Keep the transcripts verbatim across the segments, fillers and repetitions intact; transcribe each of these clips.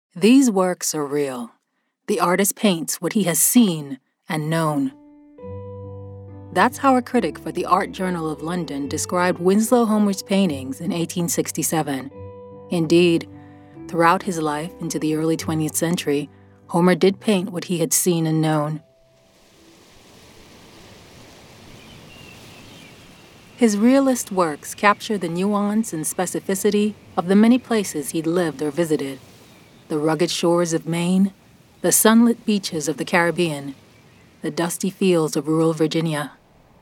These works are real. The artist paints what he has seen and known. That's how a critic for the Art Journal of London described Winslow Homer's paintings in eighteen sixty-seven. Indeed, throughout his life into the early twentieth century, Homer did paint what he had seen and known. His realist works capture the nuance and specificity of the many places he'd lived or visited. The rugged shores of Maine, the sunlit beaches of the Caribbean, the dusty fields of rural Virginia.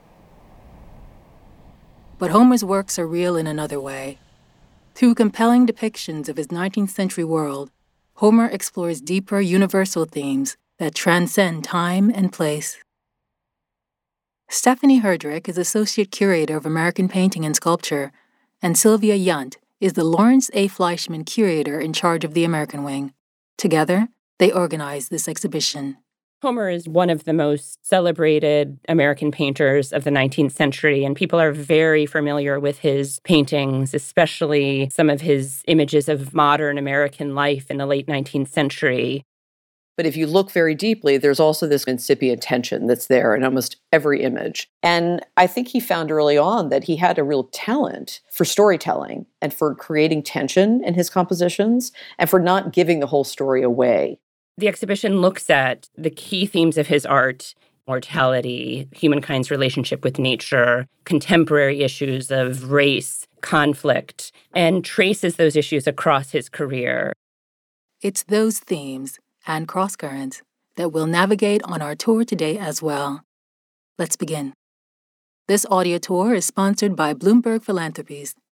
But Homer's works are real in another way. Through compelling depictions of his nineteenth century world, Homer explores deeper universal themes that transcend time and place. Stephanie Herdrick is Associate Curator of American Painting and Sculpture, and Sylvia Yunt is the Lawrence A. Fleischman Curator in charge of the American Wing. Together, they organize this exhibition. Homer is one of the most celebrated American painters of the nineteenth century, and people are very familiar with his paintings, especially some of his images of modern American life in the late nineteenth century. But if you look very deeply, there's also this incipient tension that's there in almost every image. And I think he found early on that he had a real talent for storytelling and for creating tension in his compositions and for not giving the whole story away. The exhibition looks at the key themes of his art: mortality, humankind's relationship with nature, contemporary issues of race, conflict, and traces those issues across his career. It's those themes and crosscurrents that we'll navigate on our tour today as well. Let's begin. This audio tour is sponsored by Bloomberg Philanthropies,